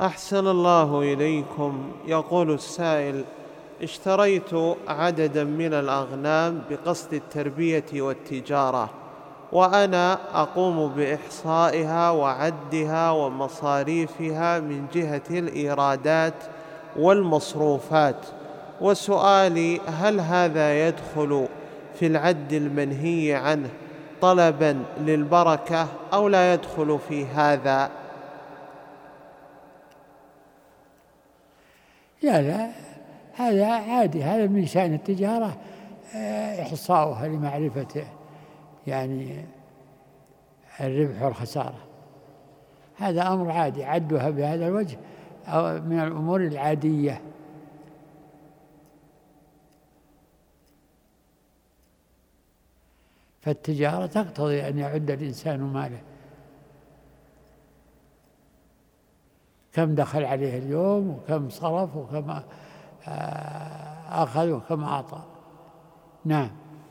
أحسن الله إليكم. يقول السائل: اشتريت عددا من الأغنام بقصد التربية والتجارة، وأنا أقوم بإحصائها وعدها ومصاريفها من جهة الإيرادات والمصروفات، وسؤالي: هل هذا يدخل في العد المنهي عنه طلبا للبركة أو لا يدخل في هذا؟ لا، هذا عادي، هذا من شأن التجارة، إحصاؤها لمعرفة يعني الربح والخسارة، هذا أمر عادي، عدها بهذا الوجه أو من الأمور العادية. فالتجارة تقتضي أن يعد الإنسان ماله، كم دخل عليه اليوم وكم صرف وكم أخذ وكم أعطى. نعم.